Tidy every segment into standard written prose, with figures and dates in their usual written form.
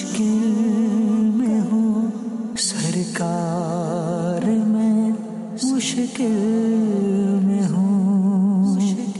مشکل میں ہوں سرکار، میں مشکل میں ہوں،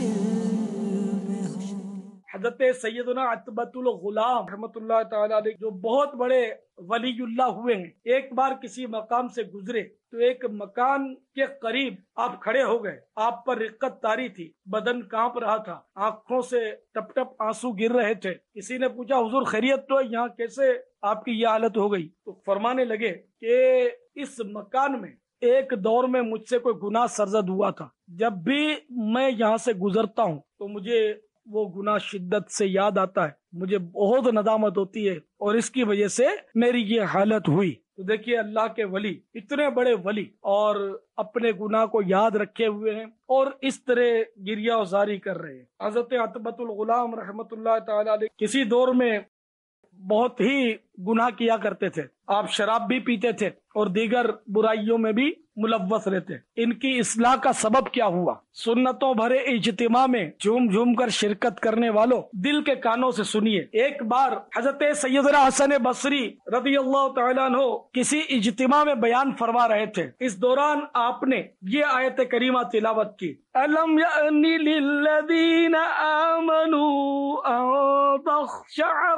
حضرت سیدنا عتبۃ الغلام رحمۃ اللہ تعالی علیہ جو بہت بڑے ولی اللہ ہوئے ہیں، ایک بار کسی مقام سے گزرے تو ایک مکان کے قریب آپ کھڑے ہو گئے، آپ پر رقت طاری تھی، بدن کانپ رہا تھا، آنکھوں سے ٹپ ٹپ آنسو گر رہے تھے۔ کسی نے پوچھا حضور خیریت تو ہے؟ یہاں کیسے آپ کی یہ حالت ہو گئی؟ تو فرمانے لگے کہ اس مکان میں ایک دور میں مجھ سے کوئی گناہ سرزد ہوا تھا، جب بھی میں یہاں سے گزرتا ہوں تو مجھے وہ گناہ شدت سے یاد آتا ہے، مجھے بہت ندامت ہوتی ہے اور اس کی وجہ سے میری یہ حالت ہوئی۔ تو دیکھیے اللہ کے ولی، اتنے بڑے ولی اور اپنے گناہ کو یاد رکھے ہوئے ہیں اور اس طرح گریہ وزاری کر رہے ہیں۔ حضرت عتبۃ الغلام رحمۃ اللہ تعالی علیہ کسی دور میں بہت ہی گناہ کیا کرتے تھے، آپ شراب بھی پیتے تھے اور دیگر برائیوں میں بھی ملوث رہتے۔ ان کی اصلاح کا سبب کیا ہوا؟ سنتوں بھرے اجتماع میں جھوم جھوم کر شرکت کرنے والوں دل کے کانوں سے سنیے۔ ایک بار حضرت سیدنا حسن بصری رضی اللہ تعالیٰ عنہ کسی اجتماع میں بیان فرما رہے تھے، اس دوران آپ نے یہ آیت کریمہ تلاوت کی، أَلَمْ يَأْنِ لِلَّذِينَ آمَنُوا أَن تَخْشَعَ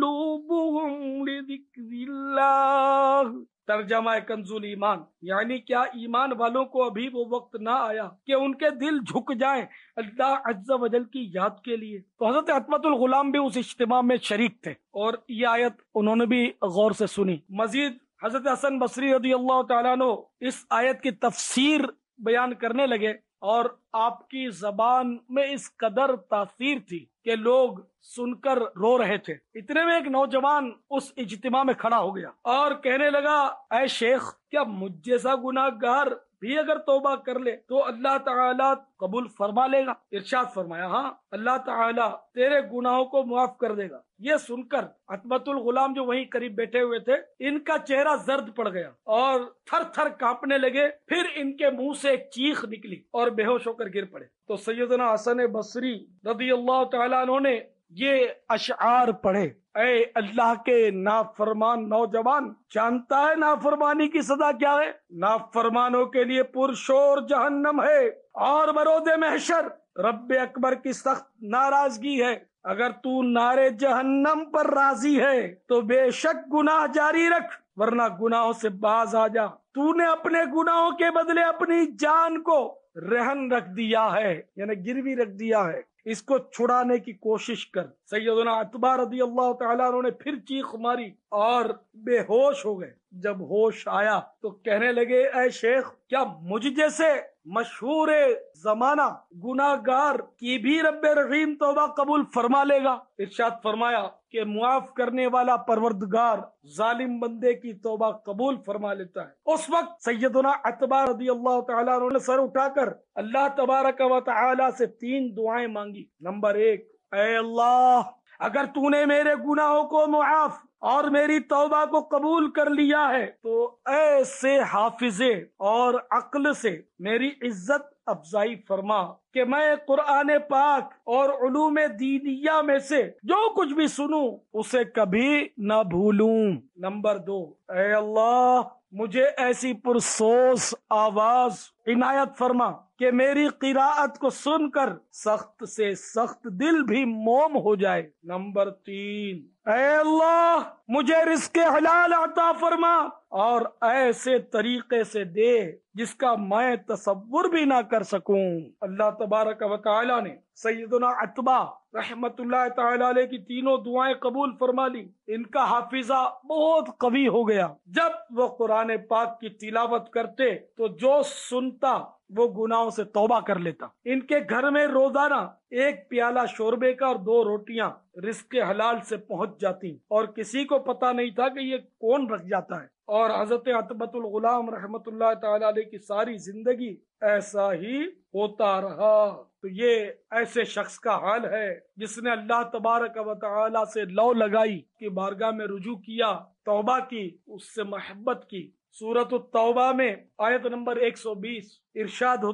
قُلُوبُهُمْ لِذِكْرِ اللَّهِ۔ ترجمہ کنز ایمان، یعنی کیا ایمان والوں کو ابھی وہ وقت نہ آیا کہ ان کے دل جھک جائیں اللہ عز و جل کی یاد کے لیے؟ تو حضرت عتبۃ الغلام بھی اس اجتماع میں شریک تھے اور یہ آیت انہوں نے بھی غور سے سنی۔ مزید حضرت حسن بصری رضی اللہ تعالیٰ عنہ اس آیت کی تفسیر بیان کرنے لگے اور آپ کی زبان میں اس قدر تاثیر تھی کہ لوگ سن کر رو رہے تھے۔ اتنے میں ایک نوجوان اس اجتماع میں کھڑا ہو گیا اور کہنے لگا، اے شیخ، کیا مجھ جیسا گناہ گار بھی اگر توبہ کر لے تو اللہ تعالیٰ قبول فرما لے گا؟ ارشاد فرمایا، ہاں، اللہ تعالیٰ تیرے گناہوں کو معاف کر دے گا۔ یہ سن کر عتبۃ الغلام جو وہیں قریب بیٹھے ہوئے تھے، ان کا چہرہ زرد پڑ گیا اور تھر تھر کانپنے لگے، پھر ان کے منہ سے ایک چیخ نکلی اور بے ہوش ہو کر گر پڑے۔ تو سیدنا حسن بصری رضی اللہ تعالیٰ عنہ نے یہ اشعار پڑھے، اے اللہ کے نافرمان نوجوان، جانتا ہے نافرمانی کی سزا کیا ہے؟ نافرمانوں کے لیے پرشور جہنم ہے اور برود محشر رب اکبر کی سخت ناراضگی ہے۔ اگر تو نارے جہنم پر راضی ہے تو بے شک گناہ جاری رکھ، ورنہ گناہوں سے باز آ جا۔ تو نے اپنے گناہوں کے بدلے اپنی جان کو رہن رکھ دیا ہے، یعنی گروی رکھ دیا ہے، اس کو چھڑانے کی کوشش کر۔ سیدنا عتبہ رضی اللہ تعالیٰ عنہ نے پھر چیخ ماری اور بے ہوش ہو گئے۔ جب ہوش آیا تو کہنے لگے، اے شیخ، کیا مجھ جیسے مشہور زمانہ گناہ گار کی بھی رب رحیم توبہ قبول فرما لے گا؟ ارشاد فرمایا کہ معاف کرنے والا پروردگار ظالم بندے کی توبہ قبول فرما لیتا ہے۔ اس وقت سیدنا عتبہ رضی اللہ تعالیٰ عنہ نے سر اٹھا کر اللہ تبارک و تعالی سے 3 دعائیں مانگی۔ نمبر 1، اے اللہ، اگر تو نے میرے گناہوں کو معاف اور میری توبہ کو قبول کر لیا ہے تو ایسے حافظے اور عقل سے میری عزت افزائی فرما کہ میں قرآن پاک اور علوم دینیہ میں سے جو کچھ بھی سنوں اسے کبھی نہ بھولوں۔ نمبر 2، اے اللہ، مجھے ایسی پرسوز آواز عنایت فرما کہ میری قراءت کو سن کر سخت سے سخت دل بھی موم ہو جائے۔ نمبر 3، اے اللہ، مجھے رزق حلال عطا فرما اور ایسے طریقے سے دے جس کا میں تصور بھی نہ کر سکوں۔ اللہ تبارک و تعالی نے سیدنا عتبہ رحمت اللہ تعالی علیہ کی تینوں دعائیں قبول فرما لی۔ ان کا حافظہ بہت قوی ہو گیا۔ جب وہ قرآن پاک کی تلاوت کرتے تو جو سنتا وہ گناہوں سے توبہ کر لیتا۔ ان کے گھر میں روزانہ 1 پیالہ شوربے کا اور 2 روٹیاں رزق حلال سے پہنچ جاتی اور کسی کو پتہ نہیں تھا کہ یہ کون رکھ جاتا ہے۔ اور حضرت عتبۃ الغلام رحمت اللہ تعالی علیہ کی ساری زندگی ایسا ہی ہوتا رہا۔ تو یہ ایسے شخص کا حال ہے جس نے اللہ تبارک و تعالی سے لو لگائی کہ بارگاہ میں رجوع کیا، توبہ کی، اس سے محبت کی۔ سورۃ التوبہ میں آیت نمبر 120 ارشاد ہوتا ہے،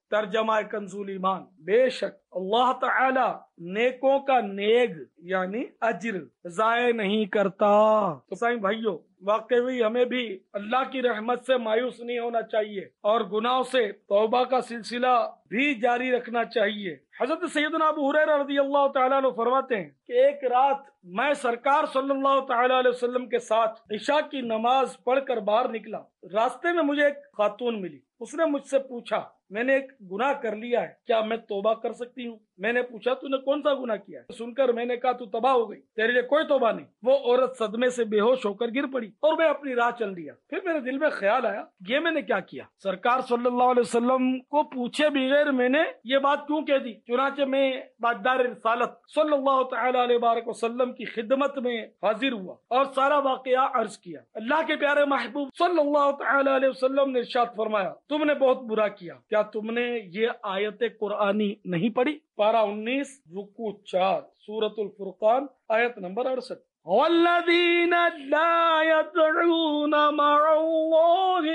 ترجمہ کنزول ایمان، بے شک اللہ تعالی نیکوں کا نیک یعنی اجر ضائع نہیں کرتا۔ تو سائیں بھائیو، واقعی ہمیں بھی اللہ کی رحمت سے مایوس نہیں ہونا چاہیے اور گناہوں سے توبہ کا سلسلہ بھی جاری رکھنا چاہیے۔ حضرت سیدنا ابو ہریرہ رضی اللہ تعالیٰ عنہ فرماتے ہیں کہ ایک رات میں سرکار صلی اللہ تعالیٰ علیہ وسلم کے ساتھ عشاء کی نماز پڑھ کر باہر نکلا۔ راستے میں مجھے ایک خاتون ملی، اس نے مجھ سے پوچھا میں نے ایک گناہ کر لیا ہے، کیا میں توبہ کر سکتی ہوں؟ میں نے پوچھا تو نے کون سا گناہ کیا ہے؟ سن کر میں نے کہا تو تباہ ہو گئی، تیرے لیے کوئی توبہ نہیں۔ وہ عورت صدمے سے بے ہوش ہو کر گر پڑی اور میں اپنی راہ چل دیا۔ پھر میرے دل میں خیال آیا یہ میں نے کیا کیا؟ سرکار صلی اللہ علیہ وسلم کو پوچھے بغیر میں نے یہ بات کیوں کہہ دی؟ چنانچہ میں بادار رسالت صلی اللہ تعالی علیہ وآلہ وسلم کی خدمت میں حاضر ہوا اور سارا واقعہ عرض کیا۔ اللہ کے پیارے محبوب صلی اللہ تعالی علیہ وسلم نے ارشاد فرمایا تم نے بہت برا کیا، کیا تم نے یہ آیت قرآنی نہیں پڑھی؟ پارہ 19 رکوع 4 سورۃ الفرقان آیت نمبر 68۔ والذین لا يدعون مع اللہ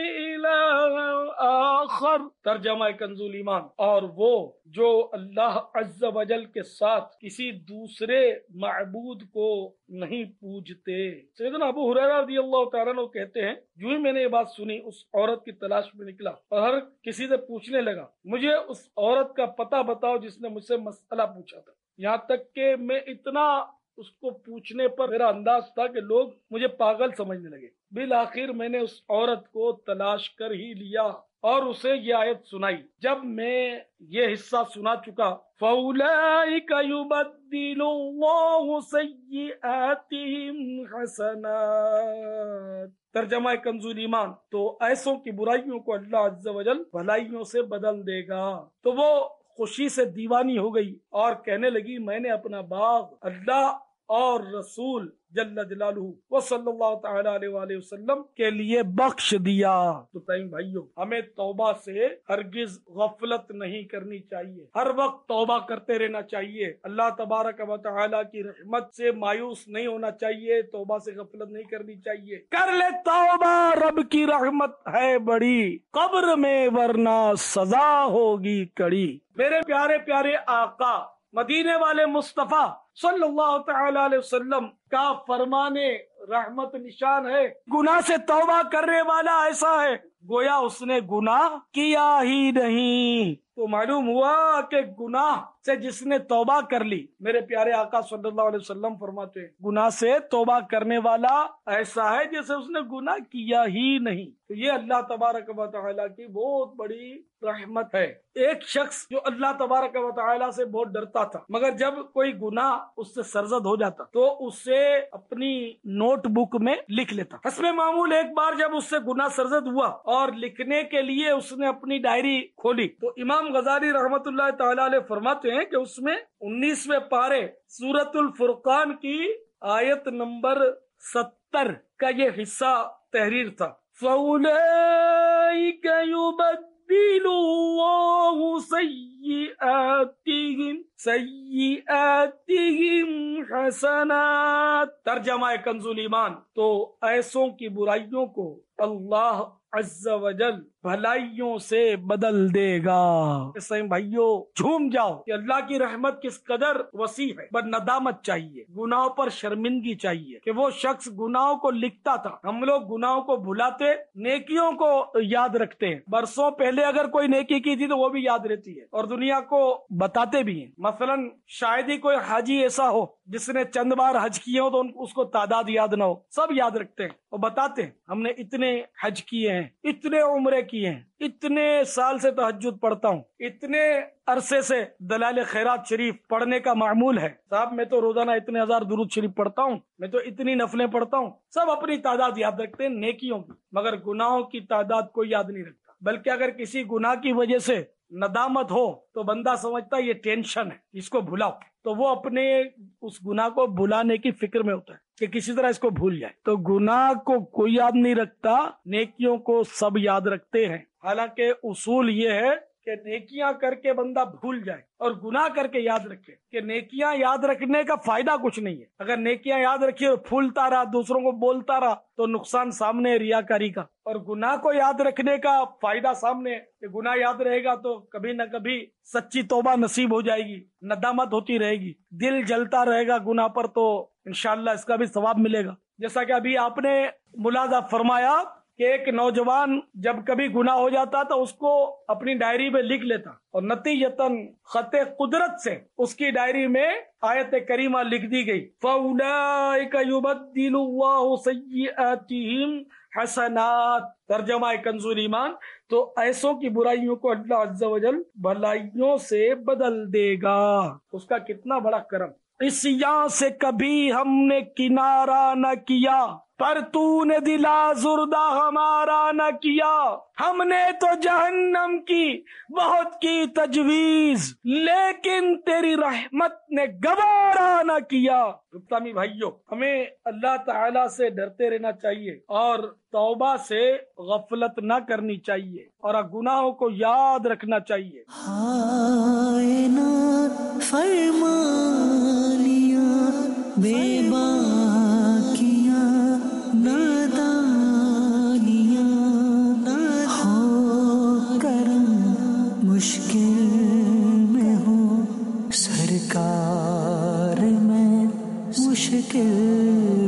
الہا آخر، ترجمہ کنزول ایمان، اور وہ جو اللہ عز و جل کے ساتھ کسی دوسرے معبود کو نہیں پوجتے۔ سیدنا ابو ہریرہ رضی اللہ تعالیٰ عنہ کہتے ہیں جو ہی میں نے یہ بات سنی اس عورت کی تلاش میں نکلا اور ہر کسی سے پوچھنے لگا مجھے اس عورت کا پتہ بتاؤ جس نے مجھ سے مسئلہ پوچھا تھا، یہاں تک کہ میں اتنا اس کو پوچھنے پر میرا انداز تھا کہ لوگ مجھے پاگل سمجھنے لگے۔ بالآخر میں نے اس عورت کو تلاش کر ہی لیا اور اسے یہ آیت سنائی۔ جب میں یہ حصہ سنا چکا فَأُولَئِكَ يُبَدِّلُ اللَّهُ سَيِّئَاتِهِمْ حَسَنَاتٍ، ترجمہ کنزول ایمان، تو ایسوں کی برائیوں کو اللہ عز و جل بھلائیوں سے بدل دے گا۔ تو وہ خوشی سے دیوانی ہو گئی اور کہنے لگی میں نے اپنا باغ اللہ اور رسول جل جلالہ و صلی اللہ تعالی علیہ وآلہ وسلم کے لیے بخش دیا۔ تو بھائیو ہمیں توبہ سے ہرگز غفلت نہیں کرنی چاہیے، ہر وقت توبہ کرتے رہنا چاہیے۔ اللہ تبارک و تعالی کی رحمت سے مایوس نہیں ہونا چاہیے، توبہ سے غفلت نہیں کرنی چاہیے۔ کر لے توبہ رب کی رحمت ہے بڑی، قبر میں ورنہ سزا ہوگی کڑی۔ میرے پیارے پیارے آقا مدینے والے مصطفیٰ صلی اللہ تعالی علیہ وسلم کا فرمان رحمت نشان ہے گناہ سے توبہ کرنے والا ایسا ہے گویا اس نے گناہ کیا ہی نہیں۔ تو معلوم ہوا کہ گناہ سے جس نے توبہ کر لی، میرے پیارے آقا صلی اللہ علیہ وسلم فرماتے ہیں گناہ سے توبہ کرنے والا ایسا ہے جیسے اس نے گناہ کیا ہی نہیں۔ تو یہ اللہ تبارک و تعالیٰ کی بہت بڑی رحمت ہے۔ ایک شخص جو اللہ تبارک و تعالیٰ سے بہت ڈرتا تھا، مگر جب کوئی گناہ اس سے سرزد ہو جاتا تو اسے اپنی نوٹ بک میں لکھ لیتا۔ حسب معمول ایک بار جب اس سے گناہ سرزد ہوا اور لکھنے کے لیے اس نے اپنی ڈائری کھولی تو امام غزالی رحمت اللہ تعالی علیہ فرماتے ہیں کہ اس میں 19ویں پارے سورۃ الفرقان کی آیت نمبر 70 کا یہ حصہ تحریر تھا۔ فَأُولَئِكَ يُبَدِّلُ اللَّهُ سَيِّئَاتِهِمْ حَسَنَاتٍ، ترجمہ کنزول ایمان، تو ایسوں کی برائیوں کو اللہ عز و جل بھلائیوں سے بدل دے گا۔ سائیں بھائیو جھوم جاؤ کہ اللہ کی رحمت کس قدر وسیع ہے، بس ندامت چاہیے، گناہوں پر شرمندگی چاہیے کہ وہ شخص گناہوں کو لکھتا تھا۔ ہم لوگ گناہوں کو بھلاتے، نیکیوں کو یاد رکھتے ہیں۔ برسوں پہلے اگر کوئی نیکی کی تھی تو وہ بھی یاد رہتی ہے اور دنیا کو بتاتے بھی ہیں۔ مثلا شاید ہی کوئی حاجی ایسا ہو جس نے چند بار حج کیے ہو تو اس کو تعداد یاد نہ ہو، سب یاد رکھتے ہیں اور بتاتے ہیں ہم نے اتنے حج کیے ہیں، اتنے عمرے کیے ہیں، اتنے سال سے تہجد پڑھتا ہوں، اتنے عرصے سے دلائل خیرات شریف پڑھنے کا معمول ہے، صاحب میں تو روزانہ اتنے ہزار درود شریف پڑھتا ہوں، میں تو اتنی نفلیں پڑھتا ہوں۔ سب اپنی تعداد یاد رکھتے ہیں نیکیوں کی، مگر گناہوں کی تعداد کوئی یاد نہیں رکھتا۔ بلکہ اگر کسی گناہ کی وجہ سے ندامت ہو تو بندہ سمجھتا ہے یہ ٹینشن ہے، اس کو بھلاؤ، تو وہ اپنے اس گناہ کو بھلانے کی فکر میں ہوتا ہے کہ کسی طرح اس کو بھول جائے۔ تو گناہ کو کوئی یاد نہیں رکھتا، نیکیوں کو سب یاد رکھتے ہیں۔ حالانکہ اصول یہ ہے کہ نیکیاں کر کے بندہ بھول جائے اور گناہ کر کے یاد رکھے کہ نیکیاں یاد رکھنے کا فائدہ کچھ نہیں ہے. اگر نیکیاں یاد رکھی اور پھولتا رہا، دوسروں کو بولتا رہا، تو نقصان سامنے ہے ریاکاری کا. اور گناہ کو یاد رکھنے کا فائدہ سامنے ہے کہ گناہ یاد رہے گا تو کبھی نہ کبھی سچی توبہ نصیب ہو جائے گی، ندامت ہوتی رہے گی، دل جلتا رہے گا گناہ پر، تو انشاءاللہ اس کا بھی ثواب ملے گا. جیسا کہ ابھی آپ نے ملاحظہ فرمایا کہ ایک نوجوان جب کبھی گناہ ہو جاتا تو اس کو اپنی ڈائری میں لکھ لیتا، اور نتیجتاً خط قدرت سے اس کی ڈائری میں آیت کریمہ لکھ دی گئی، فَأُولَئِكَ يُبَدِّلُ اللَّهُ سَيِّئَاتِهِمْ حسنات. ترجمہ کنز ایمان، تو ایسوں کی برائیوں کو اللہ عز و جل بھلائیوں سے بدل دے گا. اس کا کتنا بڑا کرم. اس یہاں سے کبھی ہم نے کنارہ نہ کیا، پر تو نے دل آزردہ ہمارا نہ کیا. ہم نے تو جہنم کی بہت کی تجویز، لیکن تیری رحمت نے گوارا نہ کیا. گپتامی بھائیوں، ہمیں اللہ تعالی سے ڈرتے رہنا چاہیے اور توبہ سے غفلت نہ کرنی چاہیے اور گناہوں کو یاد رکھنا چاہیے. ہائے نا فرما لیا بے باکیاں نادانیاں، ہو کرم مشکل میں ہوں سرکار میں مشکل